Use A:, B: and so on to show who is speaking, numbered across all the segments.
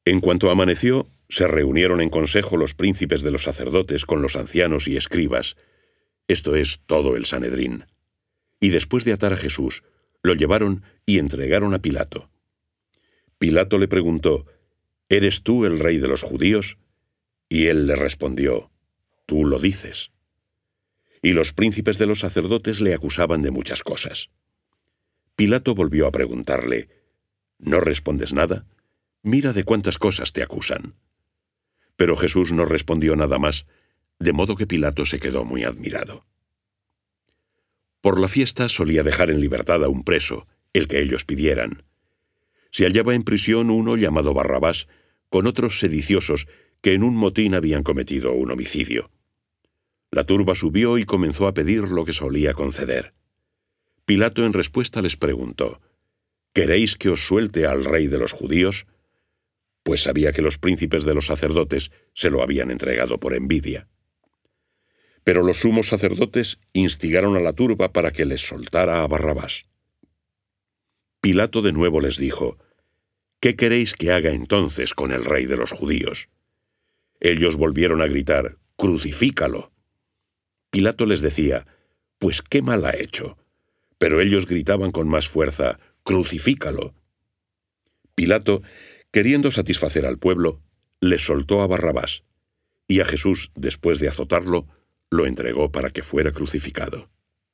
A: En cuanto amaneció, se reunieron en consejo los príncipes de los sacerdotes con los ancianos y escribas, esto es, todo el Sanedrín. Y después de atar a Jesús, lo llevaron y entregaron a Pilato. Pilato le preguntó, ¿eres tú el rey de los judíos? Y él le respondió, tú lo dices. Y los príncipes de los sacerdotes le acusaban de muchas cosas. Pilato volvió a preguntarle, ¿no respondes nada? Mira de cuántas cosas te acusan. Pero Jesús no respondió nada más, de modo que Pilato se quedó muy admirado. Por la fiesta solía dejar en libertad a un preso, el que ellos pidieran. Se hallaba en prisión uno llamado Barrabás, con otros sediciosos que en un motín habían cometido un homicidio. La turba subió y comenzó a pedir lo que solía conceder. Pilato en respuesta les preguntó, ¿queréis que os suelte al rey de los judíos? Pues sabía que los príncipes de los sacerdotes se lo habían entregado por envidia. Pero los sumos sacerdotes instigaron a la turba para que les soltara a Barrabás. Pilato de nuevo les dijo, ¿qué queréis que haga entonces con el rey de los judíos? Ellos volvieron a gritar, ¡crucifícalo! Pilato les decía, pues qué mal ha hecho. Pero ellos gritaban con más fuerza, ¡crucifícalo! Pilato, queriendo satisfacer al pueblo, les soltó a Barrabás, y a Jesús, después de azotarlo, lo entregó para que fuera crucificado.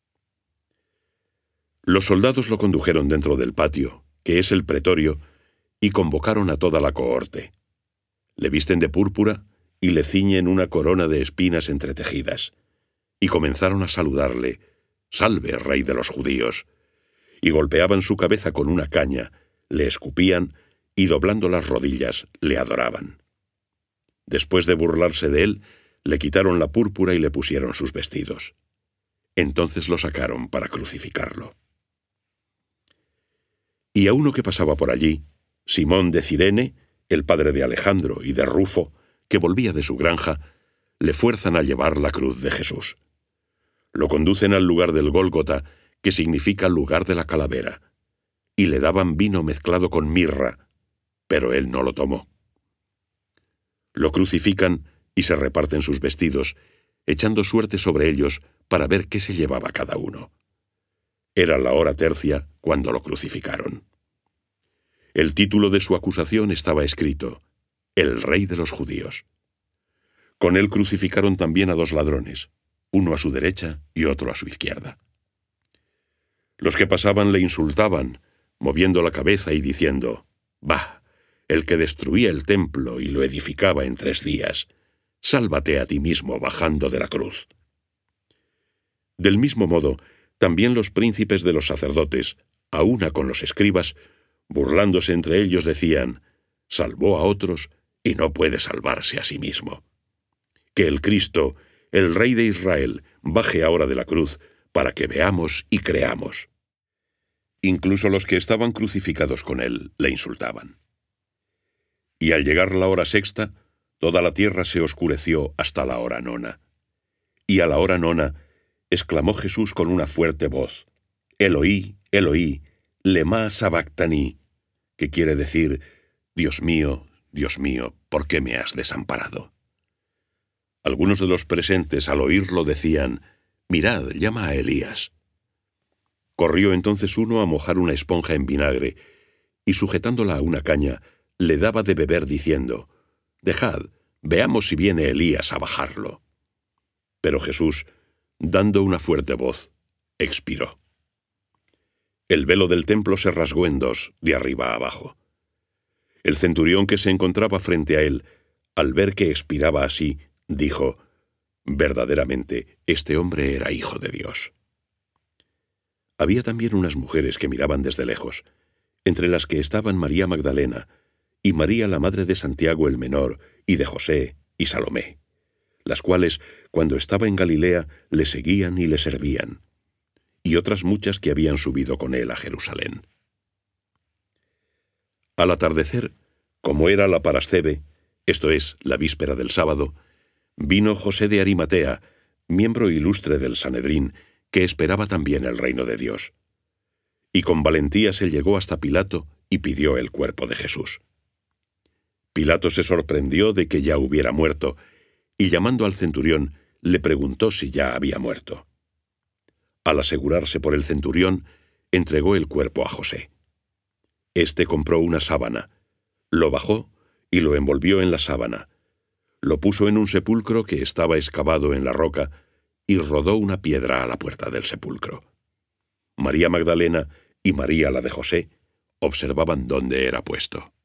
A: Los soldados lo condujeron dentro del patio, que es el pretorio, y convocaron a toda la cohorte. Le visten de púrpura y le ciñen una corona de espinas entretejidas, y comenzaron a saludarle, «Salve, rey de los judíos», y golpeaban su cabeza con una caña, le escupían, y doblando las rodillas, le adoraban. Después de burlarse de él, le quitaron la púrpura y le pusieron sus vestidos. Entonces lo sacaron para crucificarlo. Y a uno que pasaba por allí, Simón de Cirene, el padre de Alejandro y de Rufo, que volvía de su granja, le fuerzan a llevar la cruz de Jesús. Lo conducen al lugar del Gólgota, que significa lugar de la calavera, y le daban vino mezclado con mirra, pero él no lo tomó. Lo crucifican y se reparten sus vestidos, echando suerte sobre ellos para ver qué se llevaba cada uno. Era la hora tercia cuando lo crucificaron. El título de su acusación estaba escrito, «El Rey de los Judíos». Con él crucificaron también a 2 ladrones, uno a su derecha y otro a su izquierda. Los que pasaban le insultaban, moviendo la cabeza y diciendo, «Bah, el que destruía el templo y lo edificaba en 3 días, sálvate a ti mismo bajando de la cruz». Del mismo modo, también los príncipes de los sacerdotes, a una con los escribas, burlándose entre ellos decían, «Salvó a otros y no puede salvarse a sí mismo. Que el Cristo, el Rey de Israel, baje ahora de la cruz para que veamos y creamos». Incluso los que estaban crucificados con él le insultaban. Y al llegar la hora sexta, toda la tierra se oscureció hasta la hora 9. Y a la hora 9 exclamó Jesús con una fuerte voz, «Eloí, Eloí, lema sabactani», que quiere decir, Dios mío, ¿por qué me has desamparado?» Algunos de los presentes al oírlo decían, «Mirad, llama a Elías». Corrió entonces uno a mojar una esponja en vinagre, y sujetándola a una caña, le daba de beber diciendo, «Dejad, veamos si viene Elías a bajarlo». Pero Jesús, dando una fuerte voz, expiró. El velo del templo se rasgó en 2, de arriba a abajo. El centurión que se encontraba frente a él, al ver que expiraba así, dijo, «Verdaderamente, este hombre era hijo de Dios». Había también unas mujeres que miraban desde lejos, entre las que estaban María Magdalena y María la madre de Santiago el menor y de José y Salomé, las cuales, cuando estaba en Galilea, le seguían y le servían, y otras muchas que habían subido con él a Jerusalén. Al atardecer, como era la parascebe, esto es, la víspera del sábado, vino José de Arimatea, miembro ilustre del Sanedrín, que esperaba también el reino de Dios. Y con valentía se llegó hasta Pilato y pidió el cuerpo de Jesús. Pilato se sorprendió de que ya hubiera muerto, y llamando al centurión, le preguntó si ya había muerto. Al asegurarse por el centurión, entregó el cuerpo a José. Este compró una sábana, lo bajó y lo envolvió en la sábana, lo puso en un sepulcro que estaba excavado en la roca y rodó una piedra a la puerta del sepulcro. María Magdalena y María la de José observaban dónde era puesto.